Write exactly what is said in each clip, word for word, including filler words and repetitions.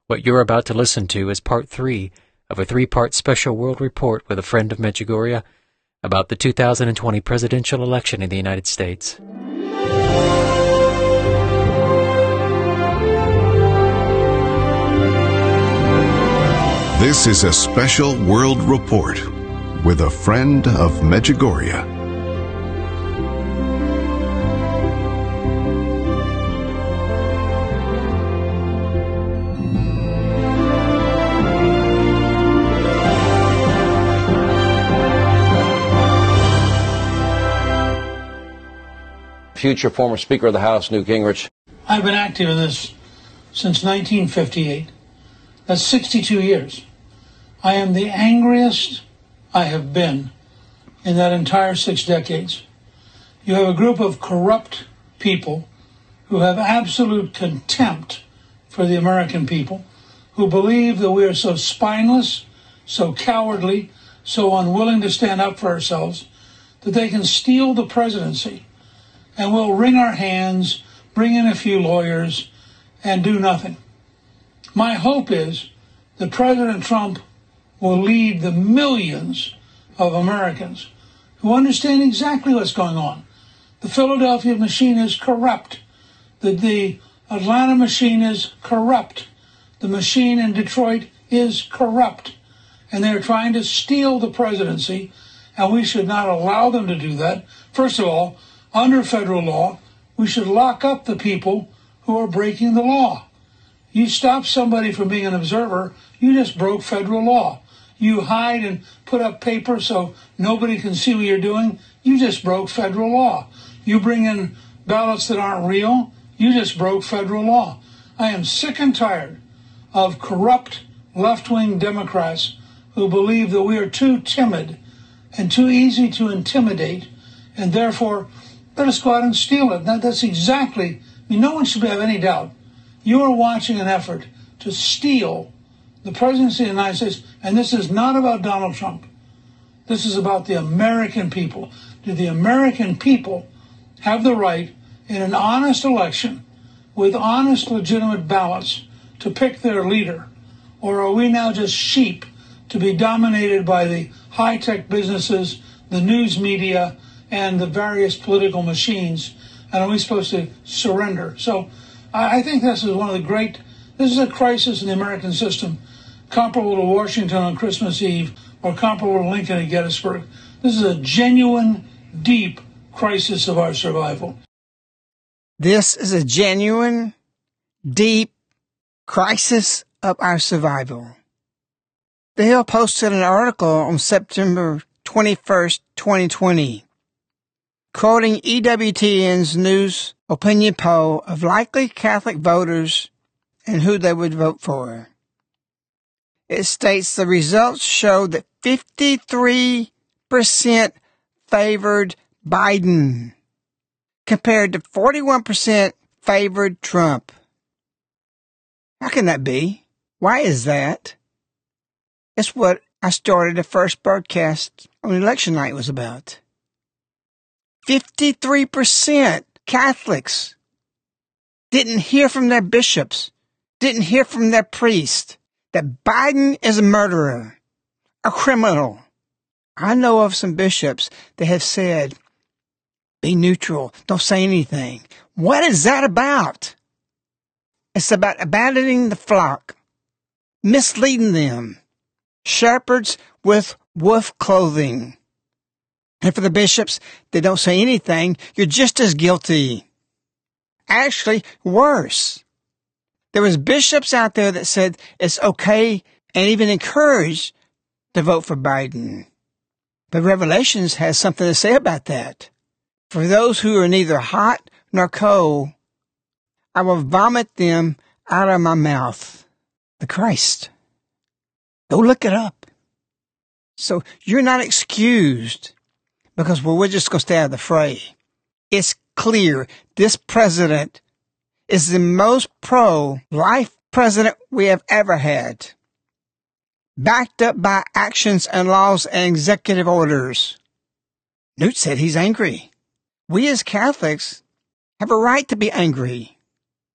What you're about to listen to is part three of a three-part special world report with a friend of Medjugorje about the two thousand twenty presidential election in the United States. This is a special world report with a friend of Medjugorje. Future former Speaker of the House, Newt Gingrich. I've been active in this since nineteen fifty-eight. That's sixty-two years. I am the angriest I have been in that entire six decades. You have a group of corrupt people who have absolute contempt for the American people, who believe that we are so spineless, so cowardly, so unwilling to stand up for ourselves, that they can steal the presidency and we'll wring our hands, bring in a few lawyers, and do nothing. My hope is that President Trump will lead the millions of Americans who understand exactly what's going on. The Philadelphia machine is corrupt. The, the Atlanta machine is corrupt. The machine in Detroit is corrupt. And they're trying to steal the presidency, and we should not allow them to do that. First of all, under federal law, we should lock up the people who are breaking the law. You stop somebody from being an observer, you just broke federal law. You hide and put up paper so nobody can see what you're doing, you just broke federal law. You bring in ballots that aren't real, you just broke federal law. I am sick and tired of corrupt left-wing Democrats who believe that we are too timid and too easy to intimidate, and therefore let us go out and steal it. That, that's exactly, I mean, no one should have any doubt. You are watching an effort to steal the presidency of the United States, and this is not about Donald Trump. This is about the American people. Do the American people have the right in an honest election with honest, legitimate ballots to pick their leader? Or are we now just sheep to be dominated by the high-tech businesses, the news media, and the various political machines, and are we supposed to surrender? So I think this is one of the great, this is a crisis in the American system, comparable to Washington on Christmas Eve or comparable to Lincoln at Gettysburg. This is a genuine, deep crisis of our survival. This is a genuine, deep crisis of our survival. The Hill posted an article on September twenty-first, twenty twenty, quoting E W T N's news opinion poll of likely Catholic voters and who they would vote for. It states the results show that fifty-three percent favored Biden, compared to forty-one percent favored Trump. How can that be? Why is that? It's what I started the first broadcast on election night was about. fifty-three percent Catholics didn't hear from their bishops, didn't hear from their priest, that Biden is a murderer, a criminal. I know of some bishops that have said, be neutral, don't say anything. What is that about? It's about abandoning the flock, misleading them, shepherds with wolf clothing. And for the bishops that don't say anything, you're just as guilty. Actually, worse. There was bishops out there that said it's okay and even encouraged to vote for Biden. But Revelations has something to say about that. For those who are neither hot nor cold, I will vomit them out of my mouth. The Christ. Go look it up. So you're not excused because, well, we're just going to stay out of the fray. It's clear this president is the most pro-life president we have ever had, backed up by actions and laws and executive orders. Newt said he's angry. We as Catholics have a right to be angry.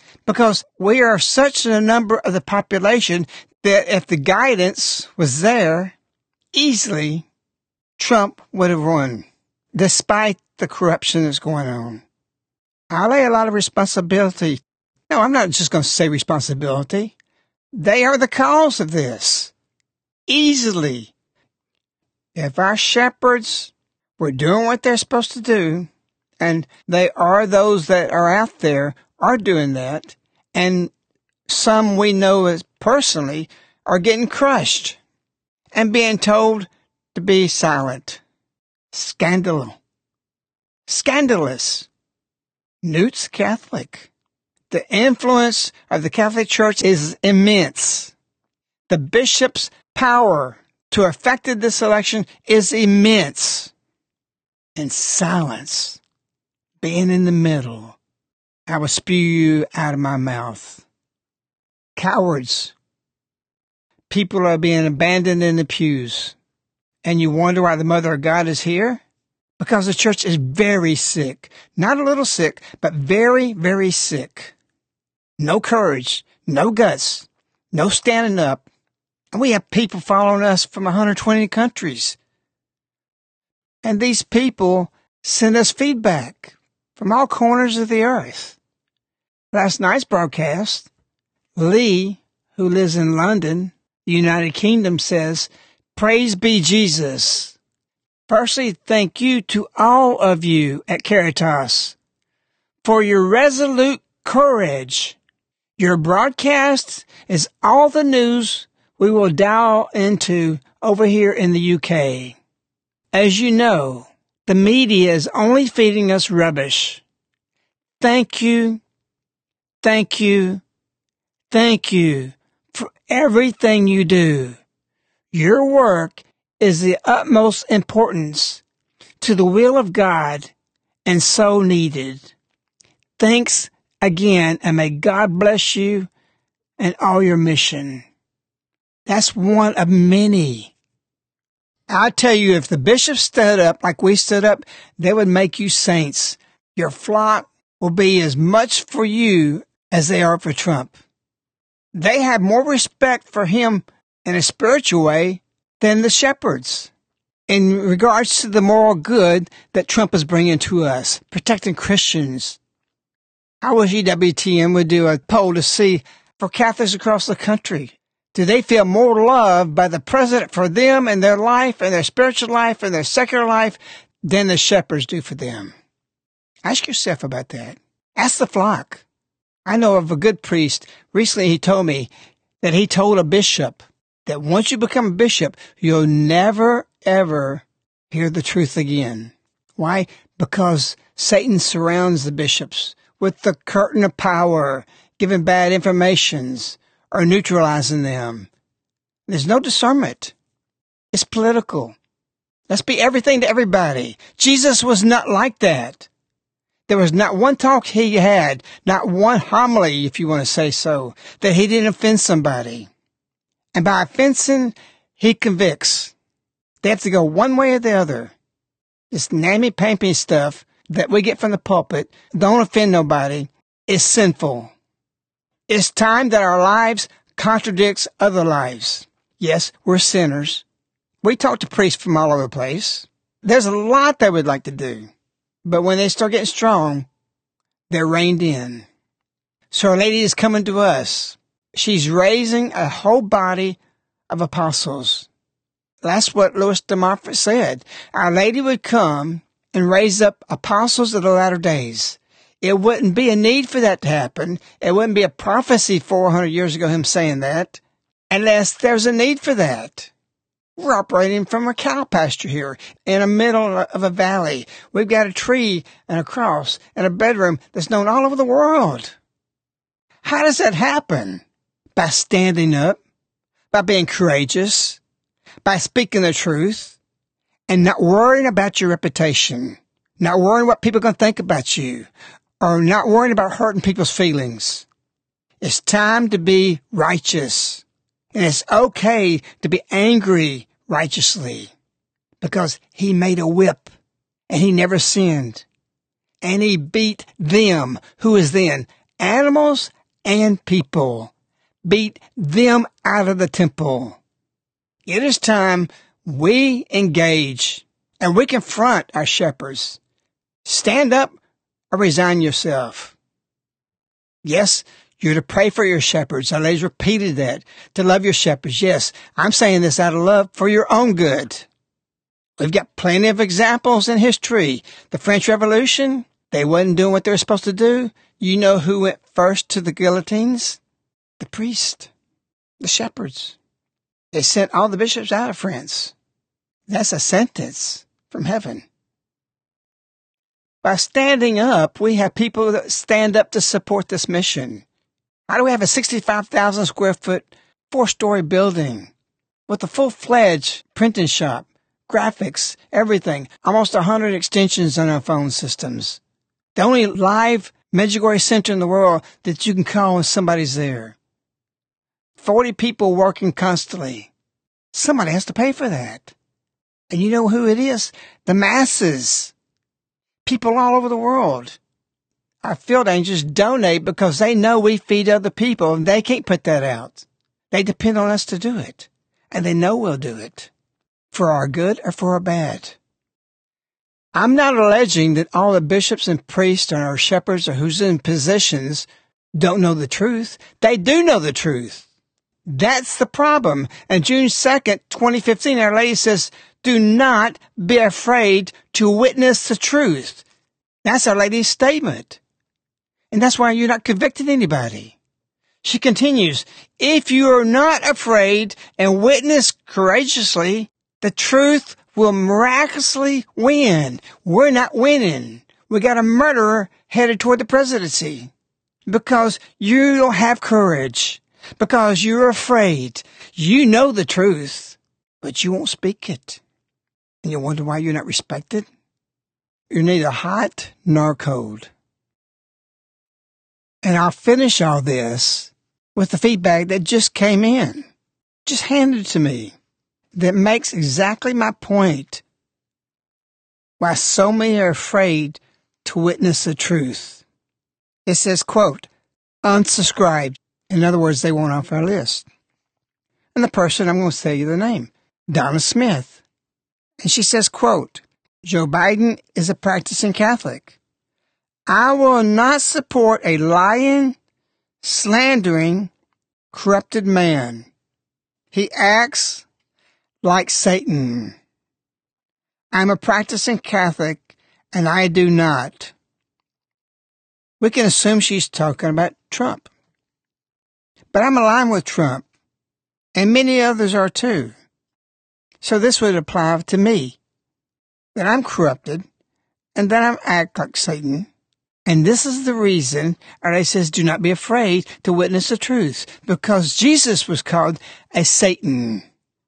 because we are such a number of the population that if the guidance was there, easily Trump would have won, despite the corruption that's going on. I lay a lot of responsibility. No, I'm not just going to say responsibility. They are the cause of this. Easily. If our shepherds were doing what they're supposed to do, and they are those that are out there are doing that, and some we know as personally are getting crushed and being told to be silent. Scandal. Scandalous. Newt's Catholic. The influence of the Catholic Church is immense. The bishop's power to affect this election is immense. And silence, being in the middle, I will spew you out of my mouth. Cowards. People are being abandoned in the pews. And you wonder why the Mother of God is here? Because the church is very sick. Not a little sick, but very, very sick. No courage, no guts, no standing up. And we have people following us from one hundred twenty countries. And these people send us feedback from all corners of the earth. Last night's broadcast, Lee, who lives in London, the United Kingdom, says, "Praise be Jesus." Firstly, thank you to all of you at Caritas for your resolute courage. Your broadcast is all the news we will dial into over here in the U K. As you know, the media is only feeding us rubbish. Thank you, thank you, thank you for everything you do. Your work is the utmost importance to the will of God and so needed. Thanks again, and may God bless you and all your mission. That's one of many. I tell you, if the bishops stood up like we stood up, they would make you saints. Your flock will be as much for you as they are for Trump. They have more respect for him in a spiritual way than the shepherds in regards to the moral good that Trump is bringing to us, protecting Christians. I wish E W T N would do a poll to see for Catholics across the country. Do they feel more loved by the president for them and their life and their spiritual life and their secular life than the shepherds do for them? Ask yourself about that. Ask the flock. I know of a good priest. Recently he told me that he told a bishop that once you become a bishop, you'll never, ever hear the truth again. Why? Because Satan surrounds the bishops with the curtain of power, giving bad informations, or neutralizing them. There's no discernment. It's political. Let's be everything to everybody. Jesus was not like that. There was not one talk he had, not one homily, if you want to say so, that he didn't offend somebody. And by offending, he convicts. They have to go one way or the other. This namby-pamby stuff that we get from the pulpit, don't offend nobody, is sinful. It's time that our lives contradicts other lives. Yes, we're sinners. We talk to priests from all over the place. There's a lot they would like to do. But when they start getting strong, they're reined in. So Our Lady is coming to us. She's raising a whole body of apostles. That's what Louis de Montfort said. Our Lady would come and raise up apostles of the latter days. It wouldn't be a need for that to happen. It wouldn't be a prophecy four hundred years ago, him saying that, unless there's a need for that. We're operating from a cow pasture here in the middle of a valley. We've got a tree and a cross and a bedroom that's known all over the world. How does that happen? By standing up, by being courageous, by speaking the truth, and not worrying about your reputation, not worrying what people are going to think about you, or not worrying about hurting people's feelings. It's time to be righteous. And it's okay to be angry righteously, because he made a whip and he never sinned. And he beat them, who is then animals and people. Beat them out of the temple. It is time we engage and we confront our shepherds. Stand up or resign yourself. Yes, you're to pray for your shepherds. Our ladies repeated that. To love your shepherds. Yes, I'm saying this out of love for your own good. We've got plenty of examples in history. The French Revolution, they wasn't doing what they were supposed to do. You know who went first to the guillotines? The priests, the shepherds. They sent all the bishops out of France. That's a sentence from heaven. By standing up, we have people that stand up to support this mission. How do we have a sixty-five thousand square foot, four-story building with a full-fledged printing shop, graphics, everything, almost one hundred extensions on our phone systems? The only live Medjugorje center in the world that you can call when somebody's there. forty people working constantly. Somebody has to pay for that. And you know who it is? The masses. People all over the world. Our field angels donate because they know we feed other people and they can't put that out. They depend on us to do it. And they know we'll do it. For our good or for our bad. I'm not alleging that all the bishops and priests and our shepherds or who's in positions don't know the truth. They do know the truth. That's the problem. And June second, twenty fifteen, Our Lady says, do not be afraid to witness the truth. That's Our Lady's statement. And that's why you're not convicting anybody. She continues, if you are not afraid and witness courageously, the truth will miraculously win. We're not winning. We got a murderer headed toward the presidency because you don't have courage, because you're afraid. You know the truth, but you won't speak it. And you wonder why you're not respected? You're neither hot nor cold. And I'll finish all this with the feedback that just came in, just handed to me, that makes exactly my point. Why so many are afraid to witness the truth. It says, quote, unsubscribed. In other words, they won't off our list. And the person, I'm going to tell you the name, Donna Smith. And she says, quote, Joe Biden is a practicing Catholic. I will not support a lying, slandering, corrupted man. He acts like Satan. I'm a practicing Catholic, and I do not. We can assume she's talking about Trump. But I'm aligned with Trump, and many others are too. So this would apply to me, that I'm corrupted, and that I act like Satan. And this is the reason Our Lady says, do not be afraid to witness the truth, because Jesus was called a Satan.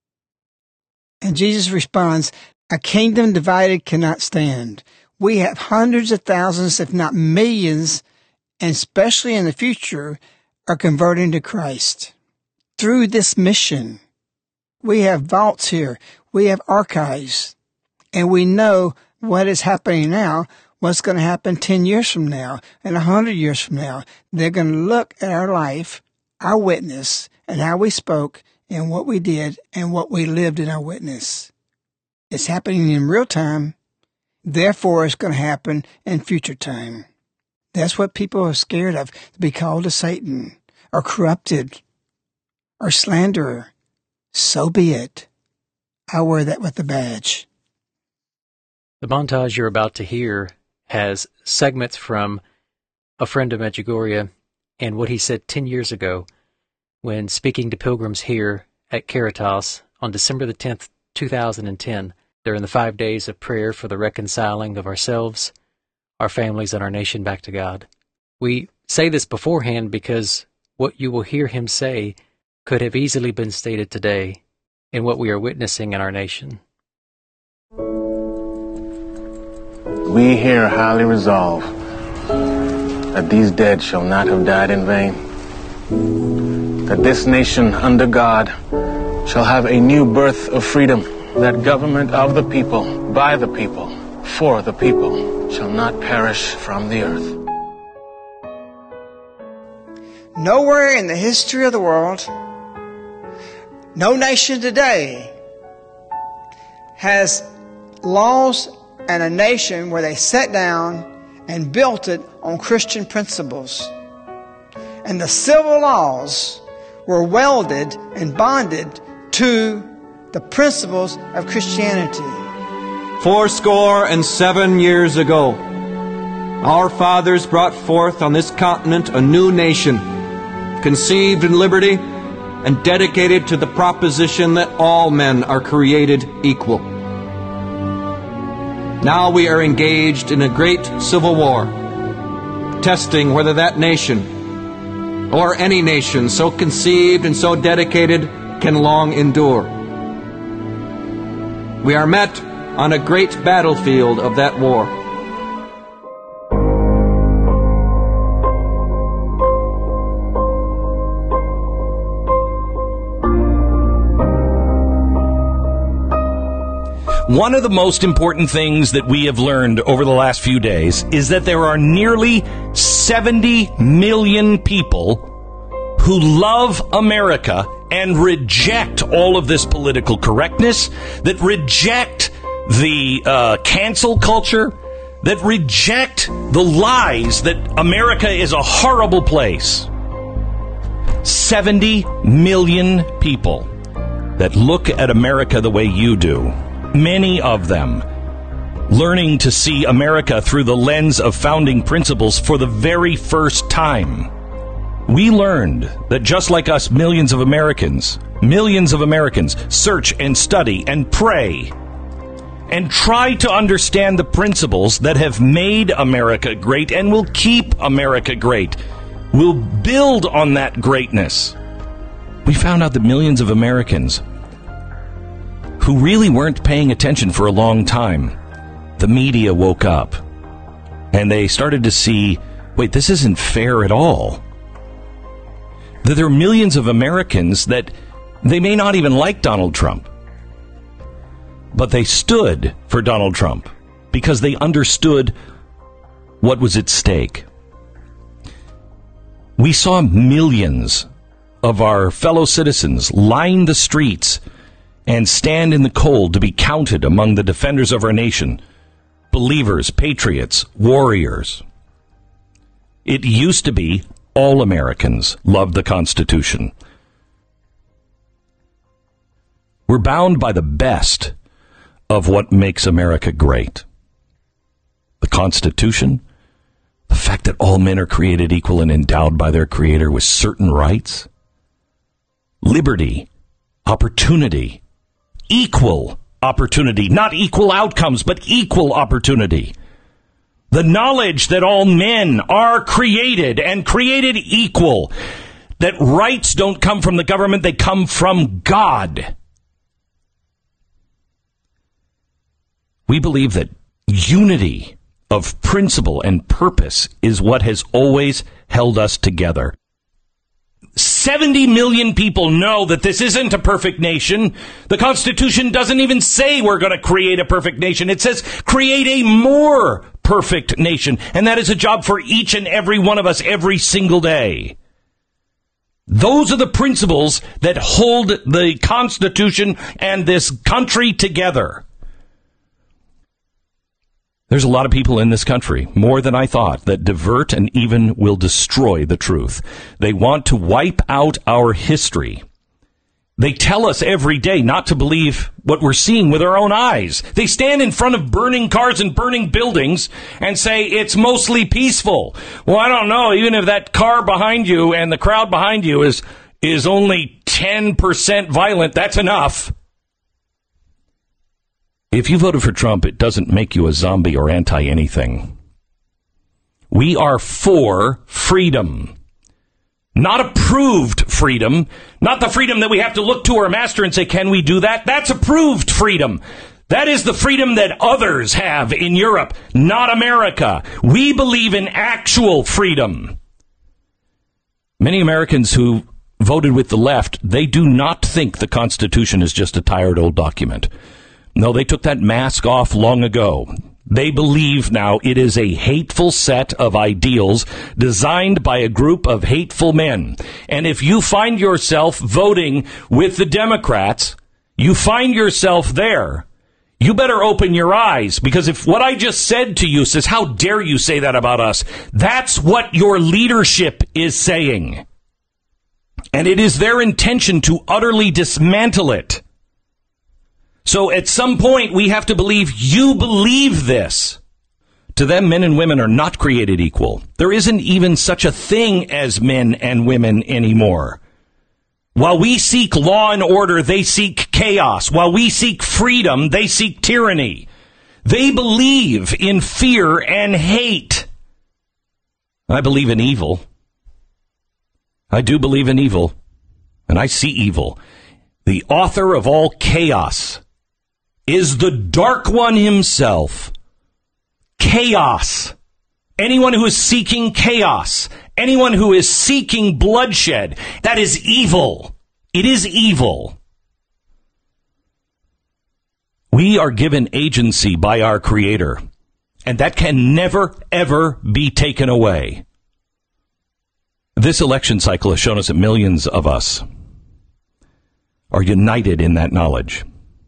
And Jesus responds, a kingdom divided cannot stand. We have hundreds of thousands, if not millions, and especially in the future, are converting to Christ. Through this mission, we have vaults here, we have archives, and we know what is happening now, what's going to happen ten years from now, and one hundred years from now. They're going to look at our life, our witness, and how we spoke, and what we did, and what we lived in our witness. It's happening in real time, therefore it's going to happen in future time. That's what people are scared of, to be called a Satan, or corrupted, or slanderer. So be it. I wear that with a badge. The montage you're about to hear has segments from A Friend of Medjugorje and what he said ten years ago when speaking to pilgrims here at Caritas on December the tenth, two thousand ten, during the five days of prayer for the reconciling of ourselves, our families, and our nation back to God. We say this beforehand because what you will hear him say could have easily been stated today in what we are witnessing in our nation. We here highly resolve that these dead shall not have died in vain, that this nation under God shall have a new birth of freedom, that government of the people, by the people, for the people, shall not perish from the earth. Nowhere in the history of the world, no nation today has laws and a nation where they sat down and built it on Christian principles. And the civil laws were welded and bonded to the principles of Christianity. Fourscore and seven years ago, our fathers brought forth on this continent a new nation, conceived in liberty and dedicated to the proposition that all men are created equal. Now we are engaged in a great civil war, testing whether that nation, or any nation so conceived and so dedicated, can long endure. We are met on a great battlefield of that war. One of the most important things that we have learned over the last few days is that there are nearly seventy million people who love America and reject all of this political correctness, that reject the uh, cancel culture, that reject the lies that America is a horrible place. seventy million people that look at America the way you do. Many of them learning to see America through the lens of founding principles for the very first time. We learned that just like us, millions of Americans, millions of Americans search and study and pray and try to understand the principles that have made America great and will keep America great, will build on that greatness. We found out that millions of Americans who really weren't paying attention for a long time, the media woke up and they started to see, wait, this isn't fair at all. That there are millions of Americans that they may not even like Donald Trump, but they stood for Donald Trump because they understood what was at stake. We saw millions of our fellow citizens line the streets and stand in the cold to be counted among the defenders of our nation, believers, patriots, warriors. It used to be all Americans loved the Constitution. We're bound by the best of what makes America great. The Constitution, the fact that all men are created equal and endowed by their Creator with certain rights, liberty, opportunity, equal opportunity, not equal outcomes, but equal opportunity. The knowledge that all men are created and created equal, that rights don't come from the government, they come from God. We believe that unity of principle and purpose is what has always held us together. seventy million people know that this isn't a perfect nation. The Constitution doesn't even say we're going to create a perfect nation. It says create a more perfect nation. And that is a job for each and every one of us every single day. Those are the principles that hold the Constitution and this country together. There's a lot of people in this country, more than I thought, that divert and even will destroy the truth. They want to wipe out our history. They tell us every day not to believe what we're seeing with our own eyes. They stand in front of burning cars and burning buildings and say it's mostly peaceful. Well, I don't know. Even if that car behind you and the crowd behind you is, is only ten percent violent, that's enough. If you voted for Trump, it doesn't make you a zombie or anti-anything. We are for freedom. Not approved freedom. Not the freedom that we have to look to our master and say, can we do that? That's approved freedom. That is the freedom that others have in Europe, not America. We believe in actual freedom. Many Americans who voted with the left, they do not think the Constitution is just a tired old document. No, they took that mask off long ago. They believe now it is a hateful set of ideals designed by a group of hateful men. And if you find yourself voting with the Democrats, you find yourself there, you better open your eyes, because if what I just said to you says, how dare you say that about us? That's what your leadership is saying. And it is their intention to utterly dismantle it. So at some point, we have to believe you believe this. To them, men and women are not created equal. There isn't even such a thing as men and women anymore. While we seek law and order, they seek chaos. While we seek freedom, they seek tyranny. They believe in fear and hate. I believe in evil. I do believe in evil. And I see evil. The author of all chaos is the Dark One himself. Chaos. Anyone who is seeking chaos, anyone who is seeking bloodshed, that is evil. It is evil. We are given agency by our Creator, and that can never, ever be taken away. This election cycle has shown us that millions of us are united in that knowledge.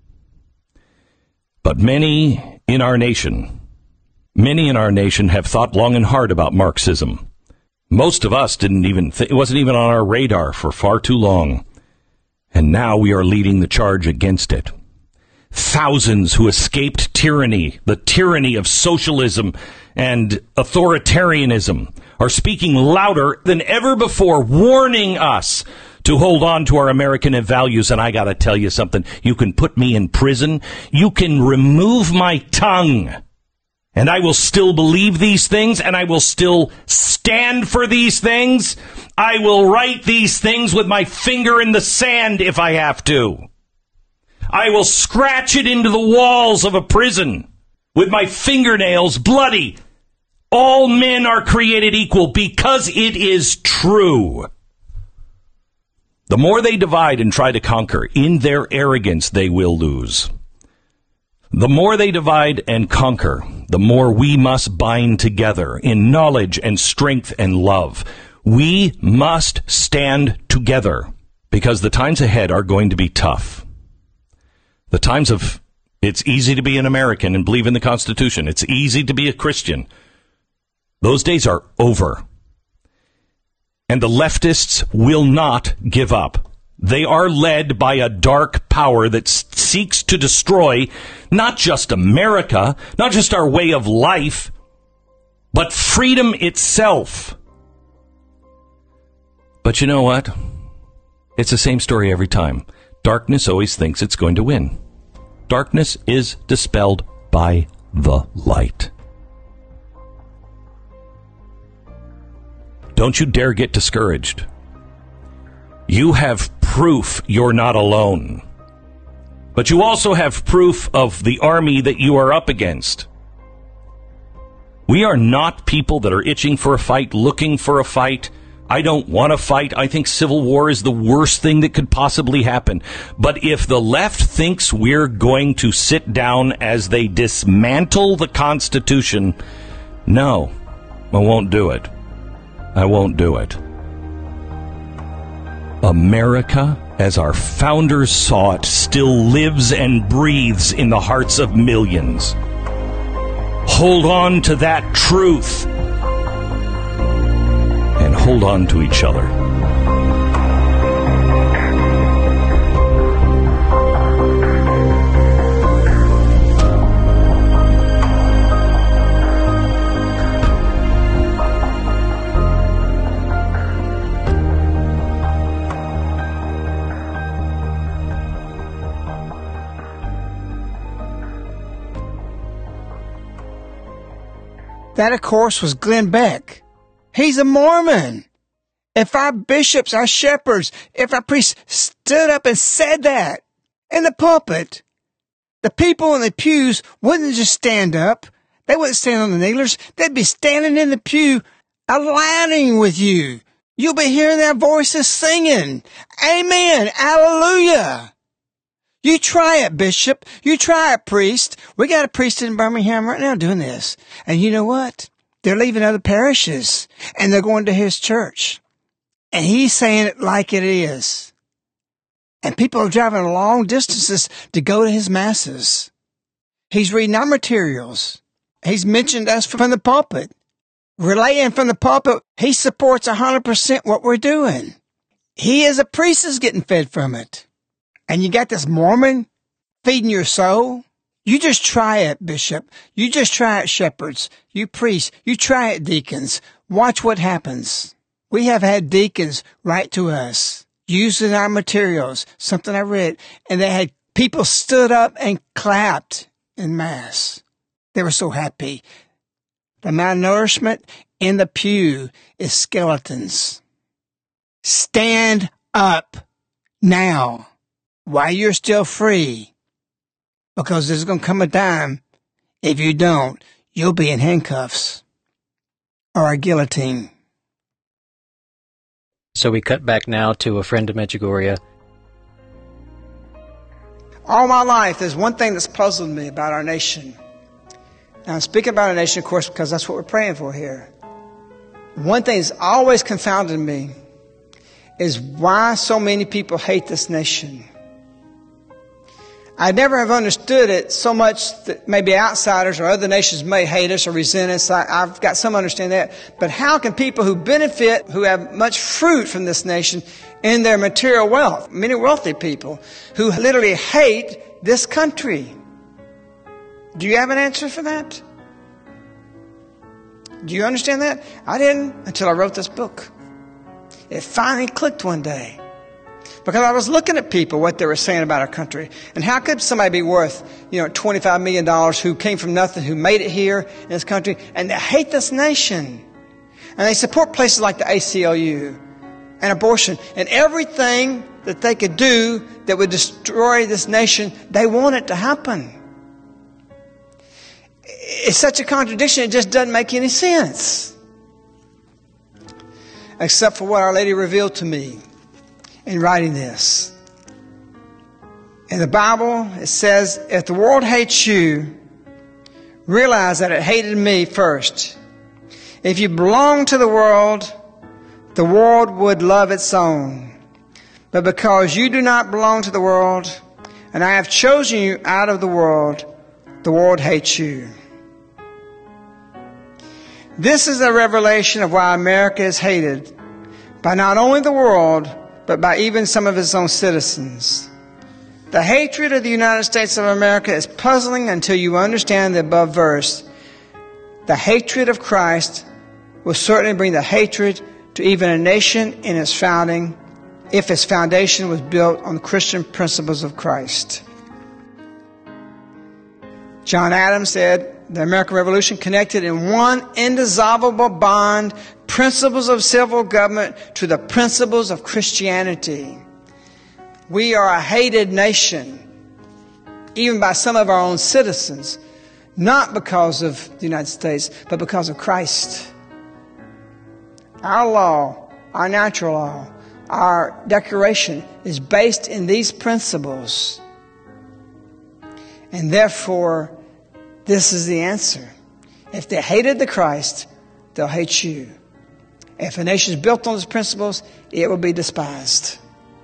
But many in our nation Many in our nation have thought long and hard about Marxism. Most of us didn't even, th- it wasn't even on our radar for far too long. And now we are leading the charge against it. Thousands who escaped tyranny, the tyranny of socialism and authoritarianism, are speaking louder than ever before, warning us to hold on to our American values. And I got to tell you something. You can put me in prison. You can remove my tongue. And I will still believe these things, and I will still stand for these things. I will write these things with my finger in the sand if I have to. I will scratch it into the walls of a prison with my fingernails bloody. All men are created equal, because it is true. The more they divide and try to conquer, in their arrogance they will lose. The more they divide and conquer, the more we must bind together in knowledge and strength and love. We must stand together, because the times ahead are going to be tough. The times of, it's easy to be an American and believe in the Constitution. It's easy to be a Christian. Those days are over. And the leftists will not give up. They are led by a dark power that seeks to destroy not just America, not just our way of life, but freedom itself. But you know what? It's the same story every time. Darkness always thinks it's going to win. Darkness is dispelled by the light. Don't you dare get discouraged. You have proof you're not alone. But you also have proof of the army that you are up against. We are not people that are itching for a fight, looking for a fight. I don't want to fight. I think civil war is the worst thing that could possibly happen. But if the left thinks we're going to sit down as they dismantle the Constitution, no, I won't do it. I won't do it. America, as our founders saw it, still lives and breathes in the hearts of millions. Hold on to that truth. And hold on to each other. That, of course, was Glenn Beck. He's a Mormon. If our bishops, our shepherds, if our priests stood up and said that in the pulpit, the people in the pews wouldn't just stand up. They wouldn't stand on the kneelers. They'd be standing in the pew, aligning with you. You'll be hearing their voices singing, Amen, Hallelujah. You try it, Bishop. You try it, priest. We got a priest in Birmingham right now doing this. And you know what? They're leaving other parishes and they're going to his church. And he's saying it like it is. And people are driving long distances to go to his masses. He's reading our materials. He's mentioned us from the pulpit. Relaying from the pulpit, he supports one hundred percent what we're doing. He as a priest is getting fed from it. And you got this Mormon feeding your soul? You just try it, Bishop. You just try it, shepherds. You priests. You try it, deacons. Watch what happens. We have had deacons write to us using our materials, something I read, and they had people stood up and clapped in Mass. They were so happy. The malnourishment in the pew is skeletons. Stand up now while you're still free, because there's going to come a time, if you don't, you'll be in handcuffs or a guillotine. So we cut back now to a friend of Medjugorje. All my life, there's one thing that's puzzled me about our nation. Now, I'm speaking about our nation, of course, because that's what we're praying for here. One thing that's always confounded me is why so many people hate this nation. I never have understood it so much that maybe outsiders or other nations may hate us or resent us. I, I've got some understanding of that. But how can people who benefit, who have much fruit from this nation in their material wealth, many wealthy people, who literally hate this country? Do you have an answer for that? Do you understand that? I didn't until I wrote this book. It finally clicked one day. Because I was looking at people, what they were saying about our country. And how could somebody be worth, you know, twenty-five million dollars who came from nothing, who made it here in this country, and they hate this nation. And they support places like the A C L U and abortion and everything that they could do that would destroy this nation. They want it to happen. It's such a contradiction, it just doesn't make any sense. Except for what Our Lady revealed to me in writing this. In the Bible, it says, if the world hates you, realize that it hated me first. If you belong to the world, the world would love its own. But because you do not belong to the world, and I have chosen you out of the world, the world hates you. This is a revelation of why America is hated by not only the world, but by even some of its own citizens. The hatred of the United States of America is puzzling until you understand the above verse. The hatred of Christ will certainly bring the hatred to even a nation in its founding, if its foundation was built on the Christian principles of Christ. John Adams said, the American Revolution connected in one indissoluble bond principles of civil government to the principles of Christianity. We are a hated nation, even by some of our own citizens, not because of the United States, but because of Christ. Our law, our natural law, our declaration is based in these principles. And therefore, this is the answer. If they hated the Christ, they'll hate you. If a nation is built on these principles, it will be despised.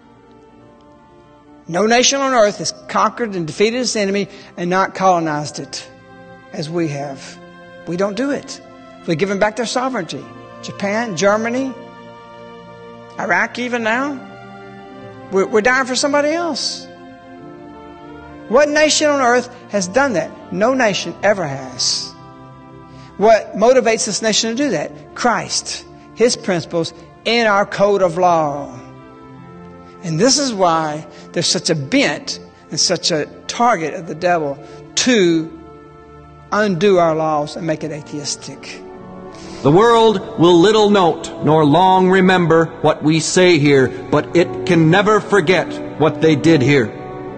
No nation on earth has conquered and defeated its enemy and not colonized it as we have. We don't do it. We've given back their sovereignty. Japan, Germany, Iraq even now. We're, we're dying for somebody else. What nation on earth has done that? No nation ever has. What motivates this nation to do that? Christ. His principles in our code of law. And this is why there's such a bent and such a target of the devil to undo our laws and make it atheistic. The world will little note nor long remember what we say here, but it can never forget what they did here.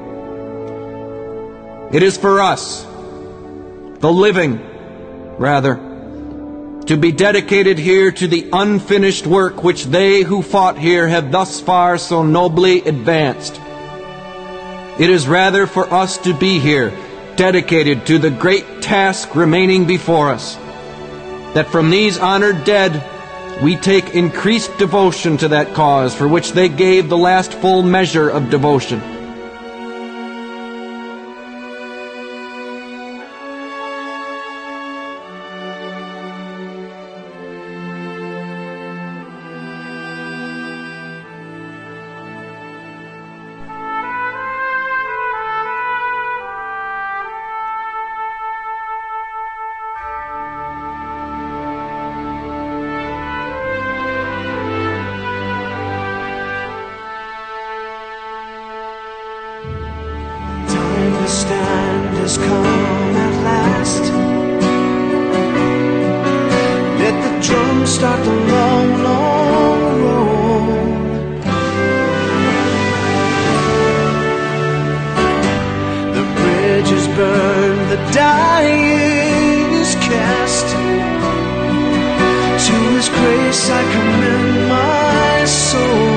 It is for us, the living, rather, to be dedicated here to the unfinished work which they who fought here have thus far so nobly advanced. It is rather for us to be here, dedicated to the great task remaining before us, that from these honored dead we take increased devotion to that cause for which they gave the last full measure of devotion. The stand has come at last. Let the drums start the long, long roll. The bridge is burned, the die is cast. To His grace I commend my soul.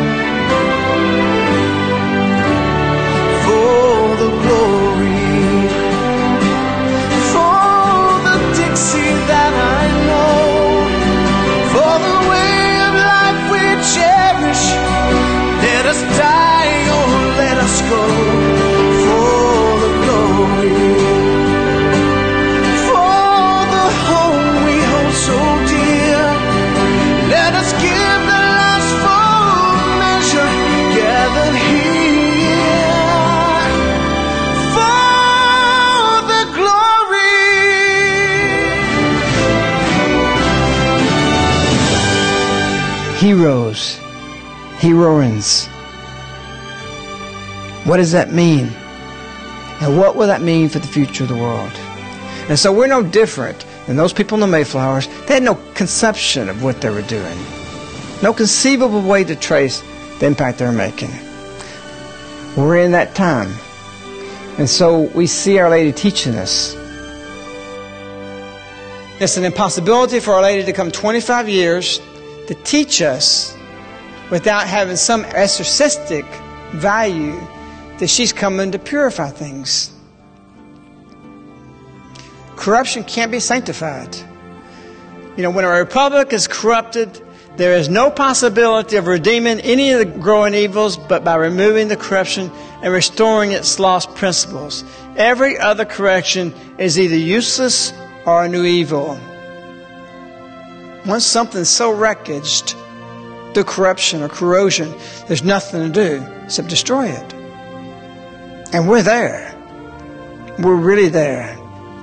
The glory for the Dixie that I know, for the way of life we cherish. Let us die or let us go for the glory, for the home we hold so dear. Let us give the last full measure gathered here. Heroes, heroines. What does that mean? And what will that mean for the future of the world? And so we're no different than those people in the Mayflowers. They had no conception of what they were doing. No conceivable way to trace the impact they were making. We're in that time. And so we see Our Lady teaching us. It's an impossibility for Our Lady to come twenty-five years to teach us without having some exorcistic value that she's coming to purify things. Corruption can't be sanctified. You know, when a republic is corrupted, there is no possibility of redeeming any of the growing evils but by removing the corruption and restoring its lost principles. Every other correction is either useless or a new evil. Once something's so wreckaged through corruption or corrosion, there's nothing to do except destroy it. And we're there. We're really there.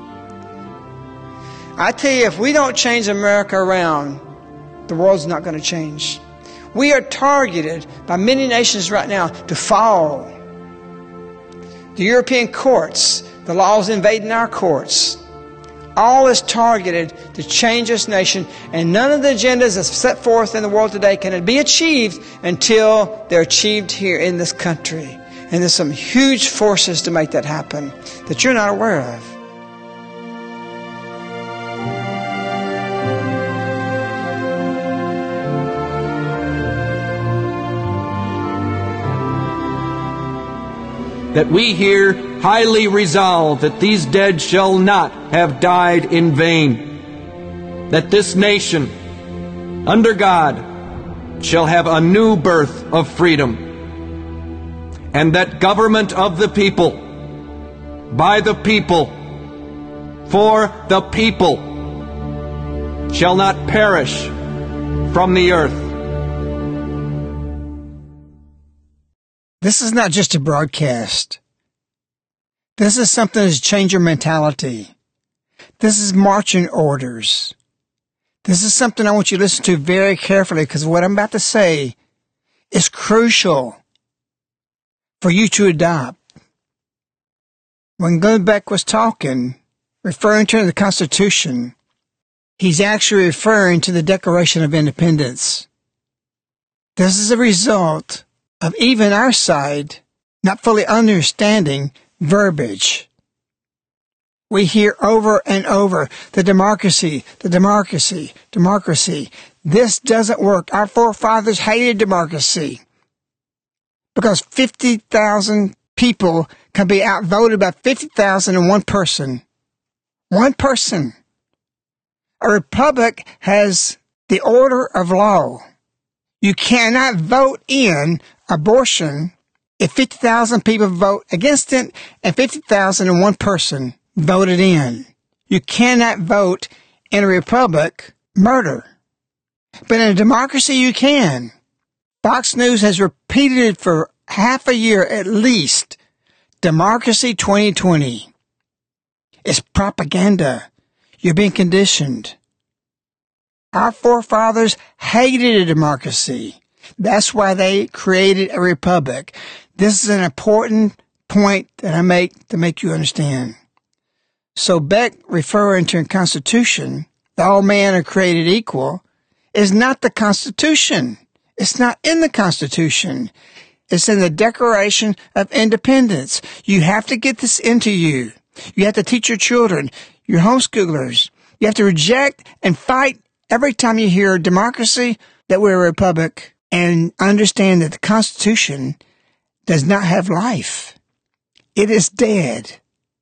I tell you, if we don't change America around, the world's not going to change. We are targeted by many nations right now to fall. The European courts, the laws invading our courts, all is targeted to change this nation, and none of the agendas that's set forth in the world today can be achieved until they're achieved here in this country. And there's some huge forces to make that happen that you're not aware of. That we here highly resolve that these dead shall not have died in vain, that this nation, under God, shall have a new birth of freedom, and that government of the people, by the people, for the people, shall not perish from the earth. This is not just a broadcast. This is something that's changed your mentality. This is marching orders. This is something I want you to listen to very carefully, because what I'm about to say is crucial for you to adopt. When Glenbeck was talking, referring to the Constitution, he's actually referring to the Declaration of Independence. This is a result of even our side not fully understanding verbiage. We hear over and over, the democracy, the democracy, democracy. This doesn't work. Our forefathers hated democracy because fifty thousand people can be outvoted by fifty thousand and one person. One person. A republic has the order of law. You cannot vote in abortion if fifty thousand people vote against it and fifty thousand and one person voted in. You cannot vote in a republic murder. But in a democracy, you can. Fox News has repeated it for half a year at least. Democracy twenty twenty. It's propaganda. You're being conditioned. Our forefathers hated a democracy. That's why they created a republic. This is an important point that I make to make you understand. So Beck, referring to a constitution, that all men are created equal, is not the Constitution. It's not in the Constitution. It's in the Declaration of Independence. You have to get this into you. You have to teach your children, your homeschoolers. You have to reject and fight every time you hear democracy, that we're a republic, and understand that the Constitution does not have life. It is dead.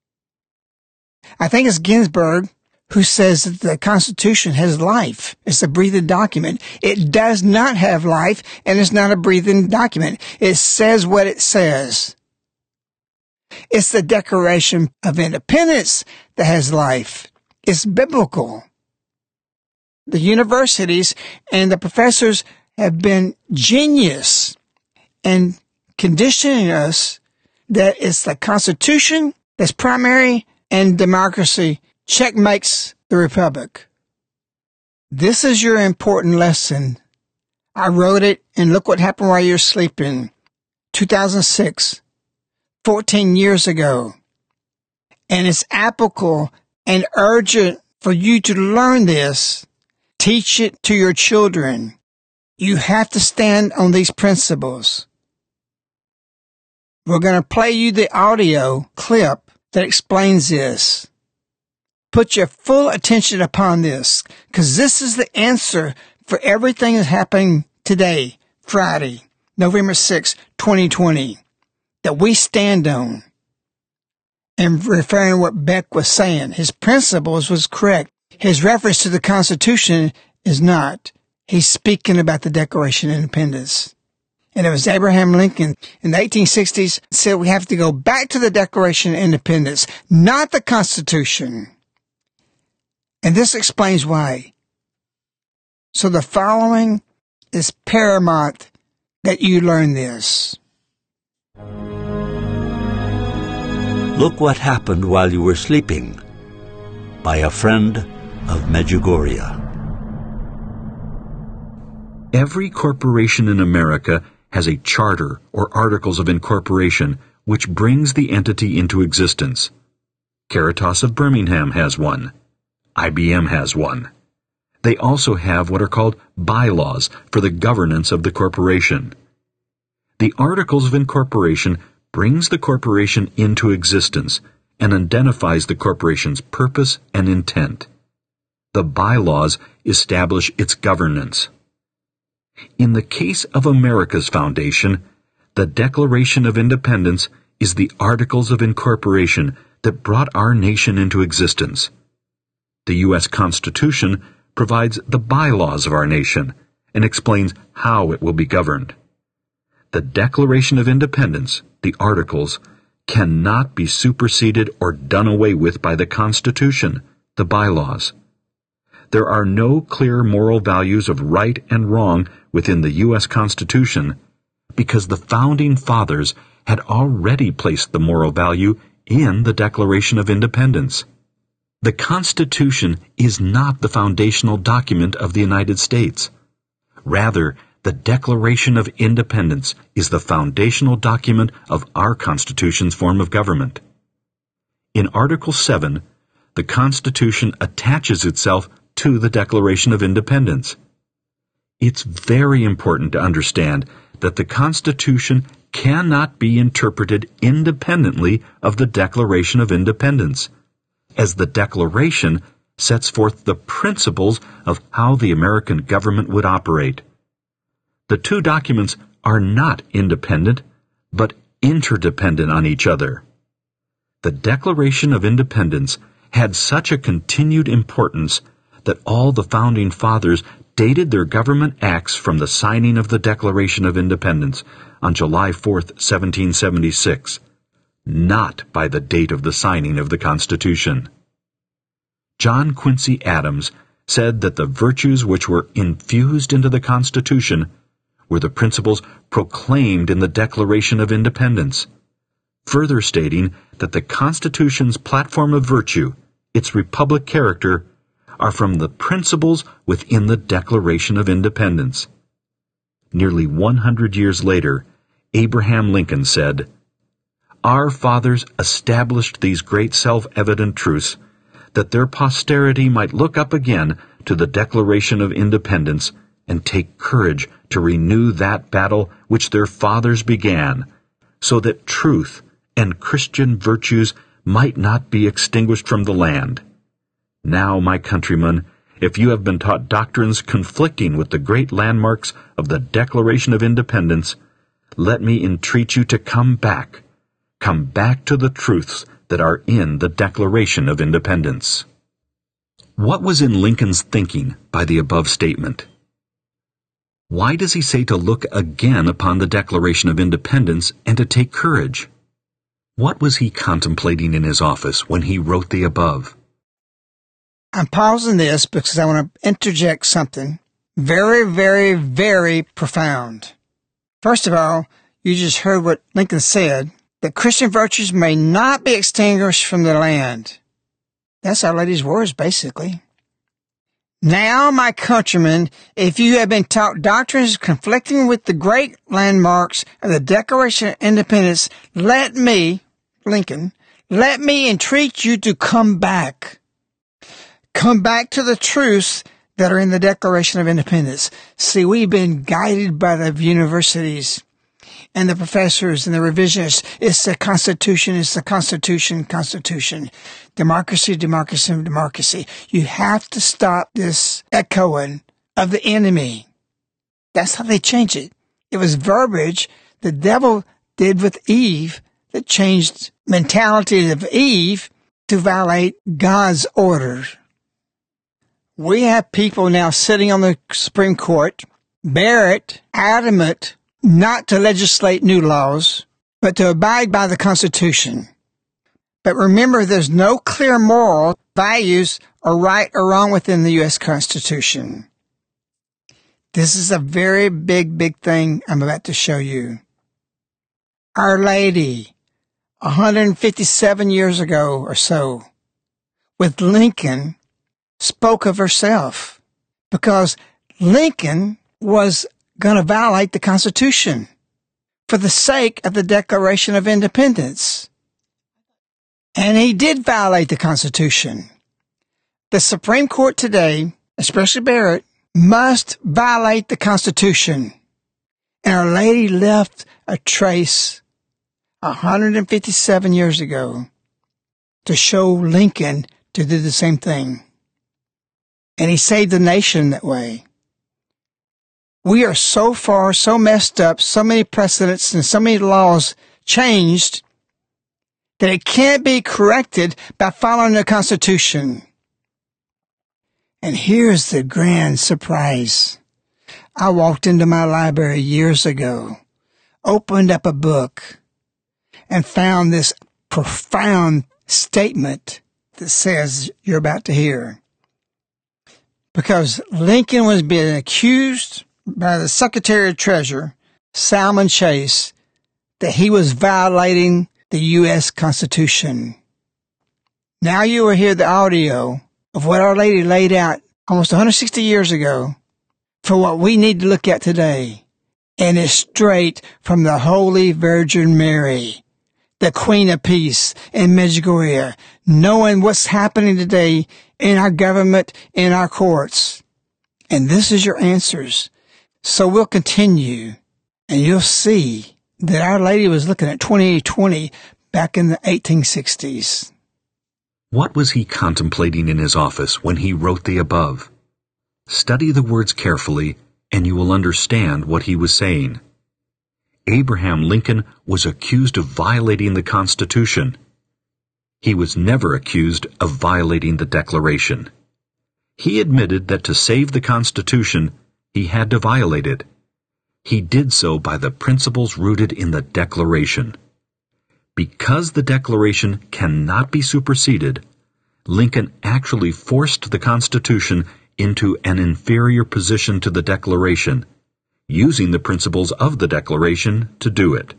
I think it's Ginsburg who says that the Constitution has life. It's a breathing document. It does not have life, and it's not a breathing document. It says what it says. It's the Declaration of Independence that has life. It's biblical. The universities and the professors have been genius in conditioning us that it's the Constitution that's primary and democracy checkmates the republic. This is your important lesson. I wrote it, and look what happened while you're sleeping. two thousand six, fourteen years ago. And it's applicable and urgent for you to learn this. Teach it to your children. You have to stand on these principles. We're going to play you the audio clip that explains this. Put your full attention upon this, because this is the answer for everything that's happening today, Friday, November sixth, twenty twenty, that we stand on. And referring to what Beck was saying, his principles was correct. His reference to the Constitution is not. He's speaking about the Declaration of Independence. And it was Abraham Lincoln in the eighteen sixties said we have to go back to the Declaration of Independence, not the Constitution. And this explains why. So the following is paramount that you learn this. Look What Happened While You Were Sleeping, by a friend of Medjugorje. Every corporation in America has a charter or articles of incorporation which brings the entity into existence. Caritas of Birmingham has one. I B M has one. They also have what are called bylaws for the governance of the corporation. The Articles of Incorporation brings the corporation into existence and identifies the corporation's purpose and intent. The bylaws establish its governance. In the case of America's foundation, the Declaration of Independence is the Articles of Incorporation that brought our nation into existence. The U S Constitution provides the bylaws of our nation and explains how it will be governed. The Declaration of Independence, the Articles, cannot be superseded or done away with by the Constitution, the bylaws. There are no clear moral values of right and wrong within the U S Constitution because the Founding Fathers had already placed the moral value in the Declaration of Independence. The Constitution is not the foundational document of the United States. Rather, the Declaration of Independence is the foundational document of our Constitution's form of government. In Article seven, the Constitution attaches itself to the Declaration of Independence. It's very important to understand that the Constitution cannot be interpreted independently of the Declaration of Independence, as the Declaration sets forth the principles of how the American government would operate. The two documents are not independent, but interdependent on each other. The Declaration of Independence had such a continued importance that all the Founding Fathers dated their government acts from the signing of the Declaration of Independence on July fourth, seventeen seventy-six, not by the date of the signing of the Constitution. John Quincy Adams said that the virtues which were infused into the Constitution were the principles proclaimed in the Declaration of Independence, further stating that the Constitution's platform of virtue, its republic character, are from the principles within the Declaration of Independence. Nearly one hundred years later, Abraham Lincoln said, "Our fathers established these great self-evident truths that their posterity might look up again to the Declaration of Independence and take courage to renew that battle which their fathers began, so that truth and Christian virtues might not be extinguished from the land. Now, my countrymen, if you have been taught doctrines conflicting with the great landmarks of the Declaration of Independence, let me entreat you to come back, come back to the truths that are in the Declaration of Independence." What was in Lincoln's thinking by the above statement? Why does he say to look again upon the Declaration of Independence and to take courage? What was he contemplating in his office when he wrote the above? I'm pausing this because I want to interject something very, very, very profound. First of all, you just heard what Lincoln said, that Christian virtues may not be extinguished from the land. That's Our Lady's words, basically. Now, my countrymen, if you have been taught doctrines conflicting with the great landmarks of the Declaration of Independence, let me, Lincoln, let me entreat you to come back. Come back to the truths that are in the Declaration of Independence. See, we've been guided by the universities and the professors and the revisionists. It's the Constitution, it's the Constitution, Constitution. Democracy, democracy, democracy. You have to stop this echoing of the enemy. That's how they change it. It was verbiage the devil did with Eve that changed mentality of Eve to violate God's order. We have people now sitting on the Supreme Court, Barrett, adamant not to legislate new laws, but to abide by the Constitution. But remember, there's no clear moral values or right or wrong within the U S Constitution. This is a very big, big thing I'm about to show you. Our Lady, one hundred fifty-seven years ago or so, with Lincoln, spoke of herself because Lincoln was going to violate the Constitution for the sake of the Declaration of Independence. And he did violate the Constitution. The Supreme Court today, especially Barrett, must violate the Constitution. And Our Lady left a trace one hundred fifty-seven years ago to show Lincoln to do the same thing. And he saved the nation that way. We are so far, so messed up, so many precedents and so many laws changed that it can't be corrected by following the Constitution. And here's the grand surprise. I walked into my library years ago, opened up a book, and found this profound statement that says you're about to hear. Because Lincoln was being accused by the Secretary of Treasury, Salmon Chase, that he was violating the U S Constitution. Now you will hear the audio of what Our Lady laid out almost one hundred sixty years ago for what we need to look at today. And it's straight from the Holy Virgin Mary, the Queen of Peace in Medjugorje, knowing what's happening today in our government, in our courts. And this is your answers. So we'll continue, and you'll see that Our Lady was looking at twenty twenty back in the eighteen sixties. What was he contemplating in his office when he wrote the above? Study the words carefully, and you will understand what he was saying. Abraham Lincoln was accused of violating the Constitution. He was never accused of violating the Declaration. He admitted that to save the Constitution, he had to violate it. He did so by the principles rooted in the Declaration. Because the Declaration cannot be superseded, Lincoln actually forced the Constitution into an inferior position to the Declaration, using the principles of the Declaration to do it.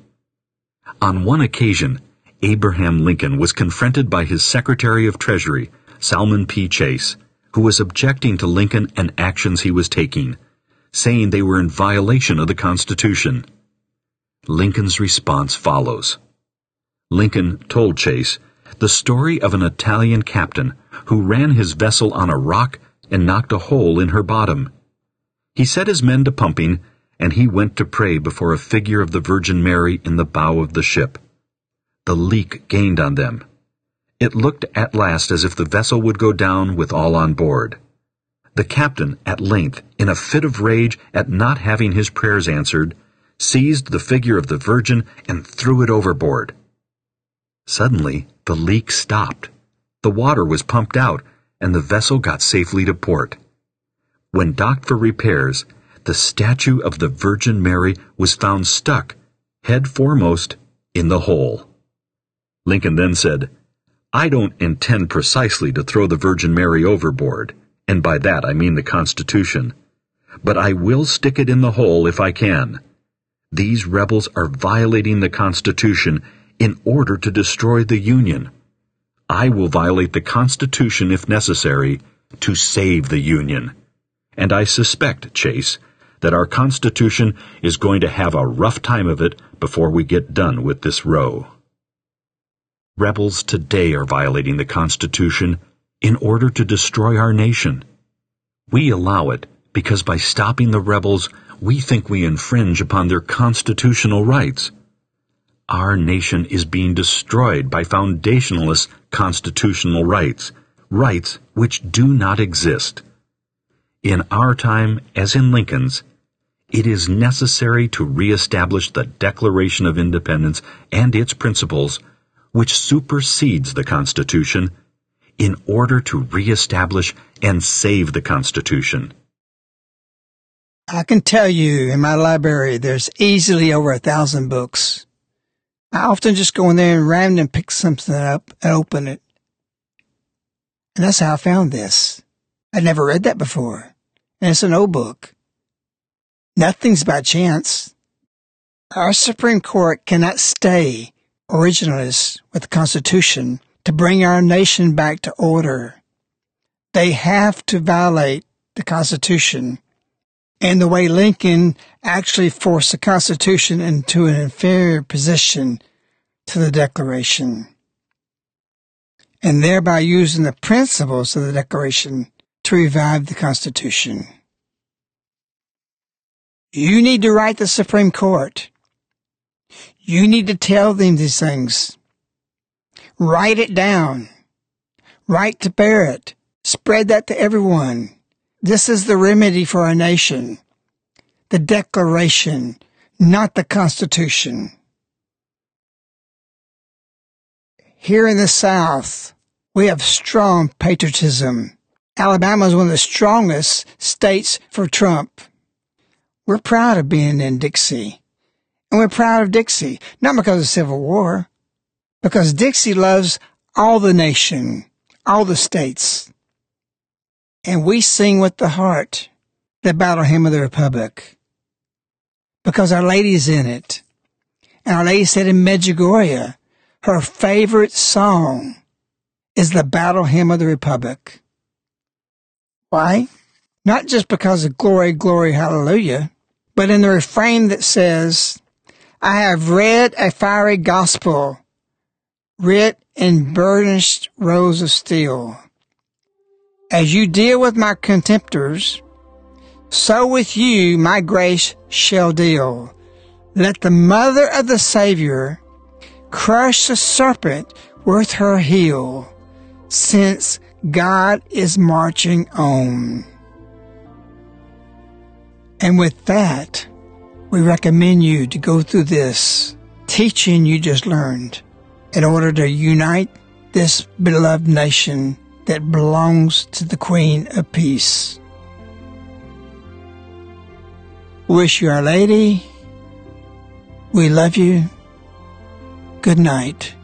On one occasion, Abraham Lincoln was confronted by his Secretary of Treasury, Salmon P. Chase, who was objecting to Lincoln and actions he was taking, saying they were in violation of the Constitution. Lincoln's response follows. Lincoln told Chase the story of an Italian captain who ran his vessel on a rock and knocked a hole in her bottom. He set his men to pumping, and he went to pray before a figure of the Virgin Mary in the bow of the ship. The leak gained on them. It looked at last as if the vessel would go down with all on board. The captain, at length, in a fit of rage at not having his prayers answered, seized the figure of the Virgin and threw it overboard. Suddenly, the leak stopped. The water was pumped out, and the vessel got safely to port. When docked for repairs, the statue of the Virgin Mary was found stuck, head foremost, in the hole. Lincoln then said, "I don't intend precisely to throw the Virgin Mary overboard, and by that I mean the Constitution, but I will stick it in the hole if I can. These rebels are violating the Constitution in order to destroy the Union. I will violate the Constitution if necessary to save the Union. And I suspect, Chase, that our Constitution is going to have a rough time of it before we get done with this row." Rebels today are violating the Constitution in order to destroy our nation. We allow it because by stopping the rebels, we think we infringe upon their constitutional rights. Our nation is being destroyed by foundationalist constitutional rights, rights which do not exist. In our time, as in Lincoln's, it is necessary to reestablish the Declaration of Independence and its principles, which supersedes the Constitution, in order to reestablish and save the Constitution. I can tell you, in my library, there's easily over a thousand books. I often just go in there and random pick something up and open it. And that's how I found this. I'd never read that before. And it's an old book. Nothing's by chance. Our Supreme Court cannot stay originalists with the Constitution to bring our nation back to order. They have to violate the Constitution. And the way Lincoln actually forced the Constitution into an inferior position to the Declaration, and thereby using the principles of the Declaration to revive the Constitution. You need to write the Supreme Court. You need to tell them these things. Write it down. Write to Barrett. Spread that to everyone. This is the remedy for our nation. The Declaration, not the Constitution. Here in the South, we have strong patriotism. Alabama is one of the strongest states for Trump. We're proud of being in Dixie. And we're proud of Dixie, not because of the Civil War, because Dixie loves all the nation, all the states. And we sing with the heart the battle hymn of the Republic, because Our Lady's in it. And Our Lady said in Medjugorje, her favorite song is the battle hymn of the Republic. Why? Not just because of glory, glory, hallelujah, but in the refrain that says, I have read a fiery gospel writ in burnished rows of steel. As you deal with my contemptors, so with you my grace shall deal. Let the mother of the Savior crush the serpent with her heel, since God is marching on. And with that, we recommend you to go through this teaching you just learned in order to unite this beloved nation that belongs to the Queen of Peace. Wish you Our Lady. We love you. Good night.